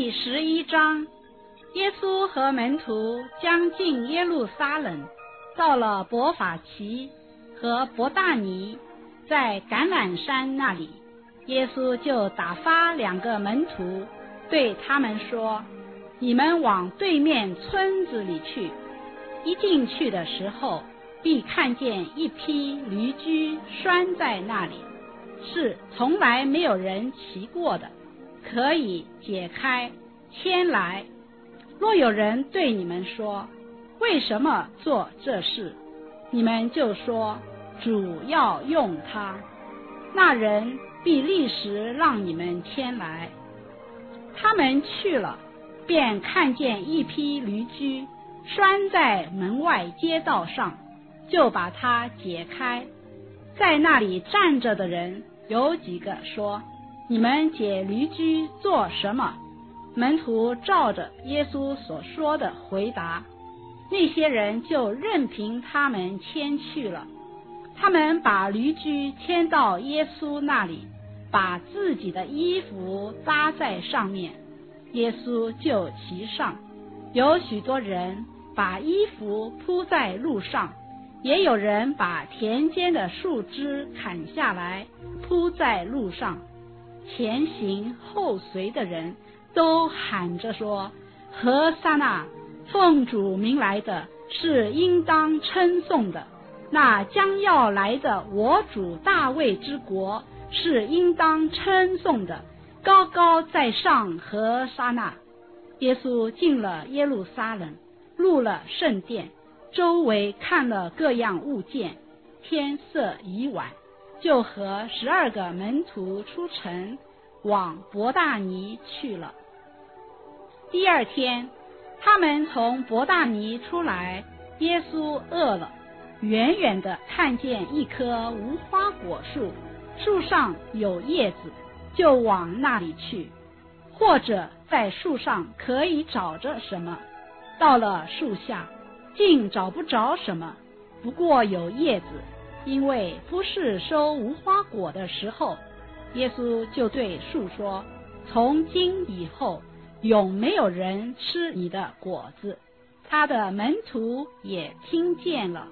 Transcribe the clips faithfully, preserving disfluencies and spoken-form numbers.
第十一章，耶稣和门徒将近耶路撒冷，到了伯法其和伯大尼，在橄榄山那里，耶稣就打发两个门徒，对他们说：你们往对面村子里去，一进去的时候，必看见一匹驴驹拴在那里，是从来没有人骑过的，可以解开牵来。若有人对你们说，为什么做这事，你们就说，主要用它，那人必立时让你们牵来。他们去了，便看见一匹驴驹拴在门外街道上，就把它解开。在那里站着的人有几个说，你们解驴驹做什么？门徒照着耶稣所说的回答，那些人就任凭他们牵去了。他们把驴驹牵到耶稣那里，把自己的衣服搭在上面，耶稣就骑上。有许多人把衣服铺在路上，也有人把田间的树枝砍下来铺在路上。前行后随的人都喊着说，何撒那，奉主名来的是应当称颂的，那将要来的我主大卫之国是应当称颂的，高高在上何撒那。耶稣进了耶路撒冷，入了圣殿，周围看了各样物件，天色已晚，就和十二个门徒出城，往伯大尼去了。第二天，他们从伯大尼出来，耶稣饿了，远远的看见一棵无花果树，树上有叶子，就往那里去，或者在树上可以找着什么。到了树下，竟找不着什么，不过有叶子，因为不是收无花果的时候。耶稣就对树说，从今以后永没有人吃你的果子。他的门徒也听见了。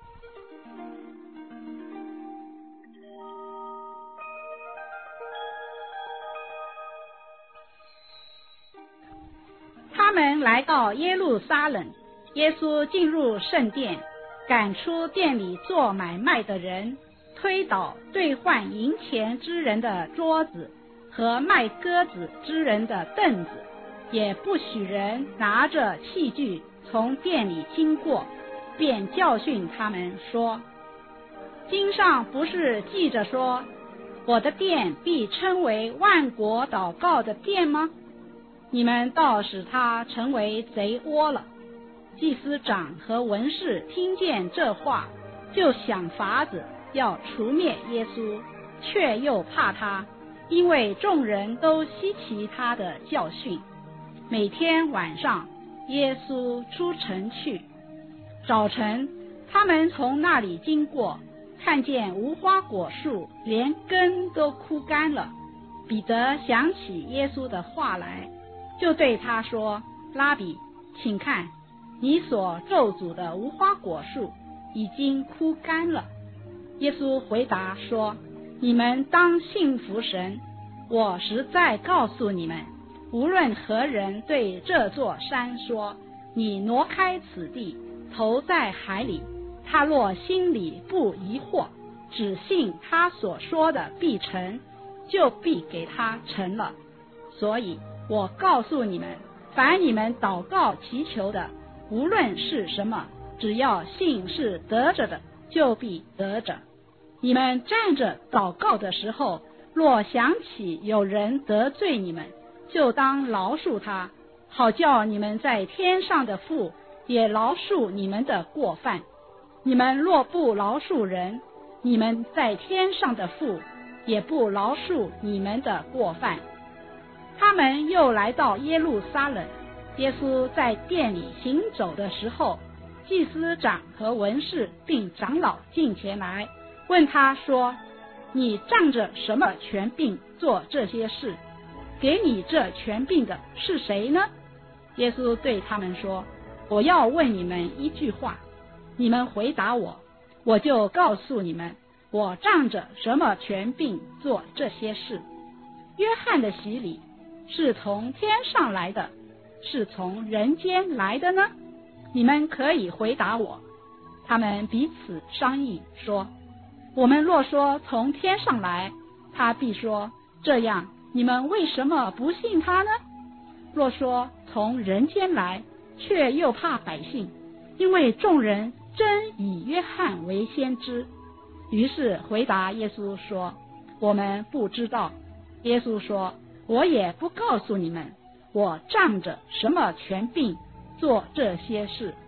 他们来到耶路撒冷，耶稣进入圣殿，赶出店里做买卖的人，推倒兑换银钱之人的桌子和卖鸽子之人的凳子，也不许人拿着器具从店里经过，便教训他们说，经上不是记着说，我的殿必称为万国祷告的殿吗？你们倒使它成为贼窝了。祭司长和文士听见这话，就想法子要除灭耶稣，却又怕他，因为众人都稀奇他的教训。每天晚上，耶稣出城去，早晨他们从那里经过，看见无花果树连根都枯干了。彼得想起耶稣的话来，就对他说，拉比，请看，你所咒诅的无花果树已经枯干了。耶稣回答说，你们当信服神，我实在告诉你们，无论何人对这座山说，你挪开此地，投在海里，他若心里不疑惑，只信他所说的必成，就必给他成了。所以我告诉你们，凡你们祷告祈求的，无论是什么，只要信是得着的，就必得着。你们站着祷告的时候，若想起有人得罪你们，就当饶恕他，好叫你们在天上的父也饶恕你们的过犯。你们若不饶恕人，你们在天上的父也不饶恕你们的过犯。他们又来到耶路撒冷，耶稣在殿里行走的时候，祭司长和文士并长老进前来，问他说，你仗着什么权柄做这些事？ 给你这权柄的是谁呢？耶稣对他们说，我要问你们一句话，你们回答我，我就告诉你们，我仗着什么权柄做这些事。约翰的洗礼是从天上来的，是从人间来的呢？你们可以回答我。他们彼此商议说，我们若说从天上来，他必说，这样你们为什么不信他呢？若说从人间来，却又怕百姓，因为众人真以约翰为先知。于是回答耶稣说，我们不知道。耶稣说，我也不告诉你们，我仗着什么权柄做这些事。